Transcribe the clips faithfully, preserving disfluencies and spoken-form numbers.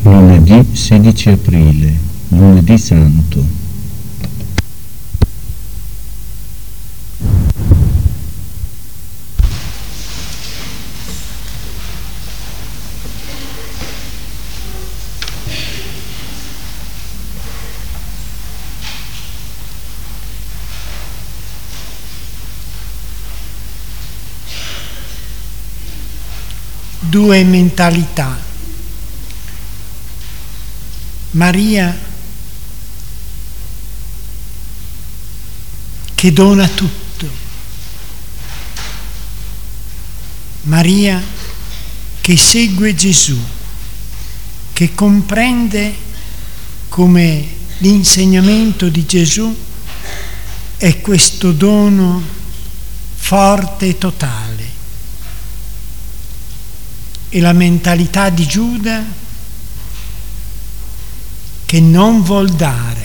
Lunedì sedici aprile, lunedì santo. Due mentalità. Maria che dona tutto, Maria che segue Gesù, che comprende come l'insegnamento di Gesù è questo dono forte e totale. E la mentalità di Giuda che non vuol dare,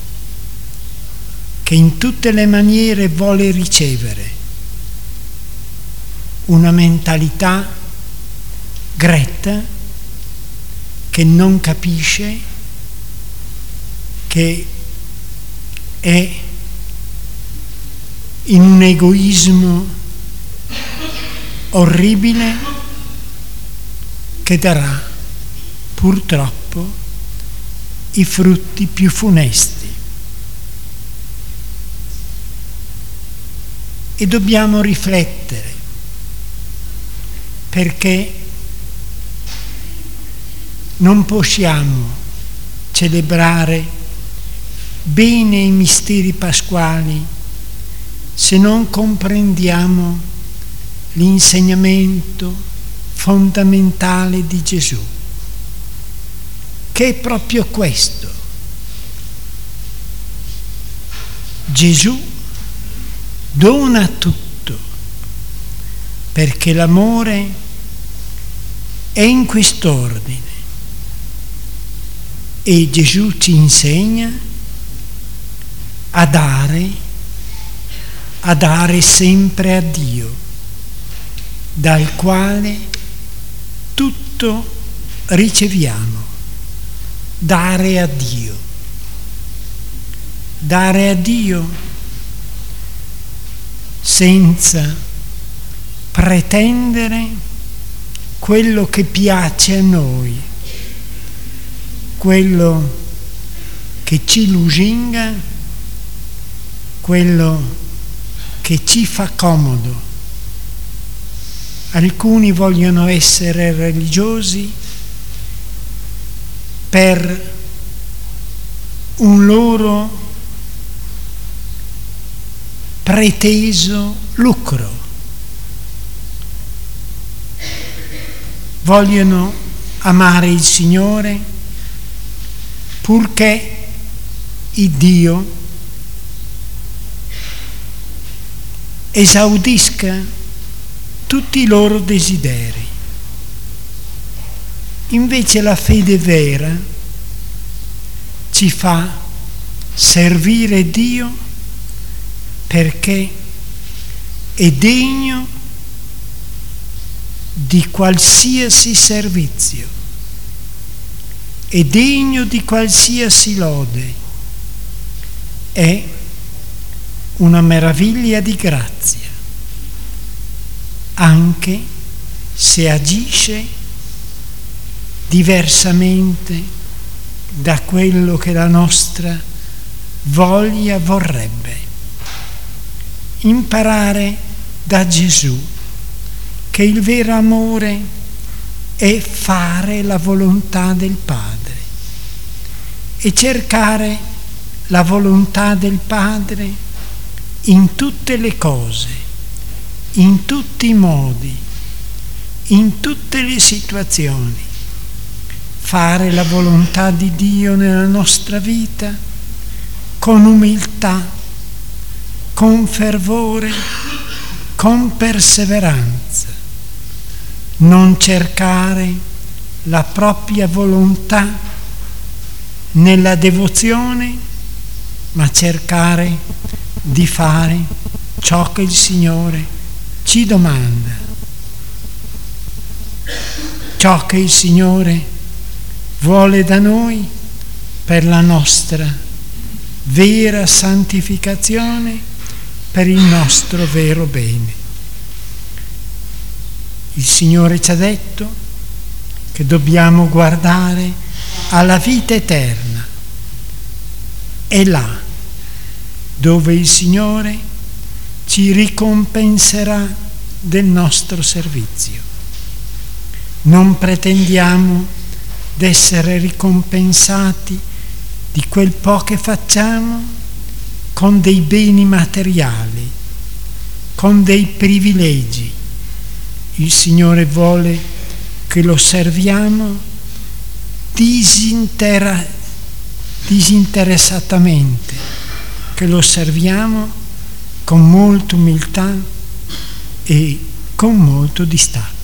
che in tutte le maniere vuole ricevere, una mentalità gretta che non capisce, che è in un egoismo orribile che darà purtroppo i frutti più funesti. E dobbiamo riflettere, perché non possiamo celebrare bene i misteri pasquali se non comprendiamo l'insegnamento fondamentale di Gesù, che è proprio questo. Gesù dona tutto, perché l'amore è in quest'ordine e Gesù ci insegna a dare, a dare sempre a Dio, dal quale tutto riceviamo. Dare a Dio. Dare a Dio senza pretendere quello che piace a noi, quello che ci lusinga, quello che ci fa comodo. Alcuni vogliono essere religiosi per un loro preteso lucro. Vogliono amare il Signore purché il Dio esaudisca tutti i loro desideri. Invece la fede vera ci fa servire Dio perché è degno di qualsiasi servizio, è degno di qualsiasi lode, è una meraviglia di grazia, anche se agisce diversamente da quello che la nostra voglia vorrebbe. Imparare da Gesù che il vero amore è fare la volontà del Padre e cercare la volontà del Padre in tutte le cose, in tutti i modi, in tutte le situazioni. Fare la volontà di Dio nella nostra vita con umiltà, con fervore, con perseveranza. Non cercare la propria volontà nella devozione, ma cercare di fare ciò che il Signore ci domanda, ciò che il Signore vuole da noi per la nostra vera santificazione, per il nostro vero bene. Il Signore ci ha detto che dobbiamo guardare alla vita eterna. È là dove il Signore ci ricompenserà del nostro servizio. Non pretendiamo d'essere ricompensati di quel po' che facciamo con dei beni materiali, con dei privilegi. Il Signore vuole che lo serviamo disintera, disinteressatamente, che lo serviamo con molta umiltà e con molto distacco.